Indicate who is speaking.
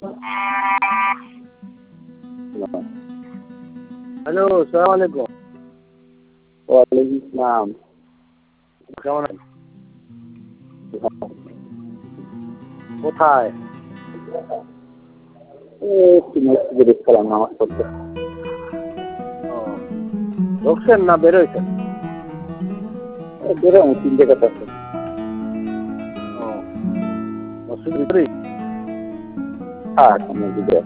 Speaker 1: Hello, সালাম আলাইকুম।
Speaker 2: ওয়ালাইকুম আসসালাম।
Speaker 1: কেমন আছেন? কোথায়?
Speaker 2: একটু মসজিদে দেখছিলাম নামাজ পড়তে।
Speaker 1: ও, ঢুকছেন না বেরোইছেন?
Speaker 2: বেরোম 3 টাকা আছে।
Speaker 1: ও, মসজিদ ভিতরেই?
Speaker 2: হ্যাঁ, মসজিদে।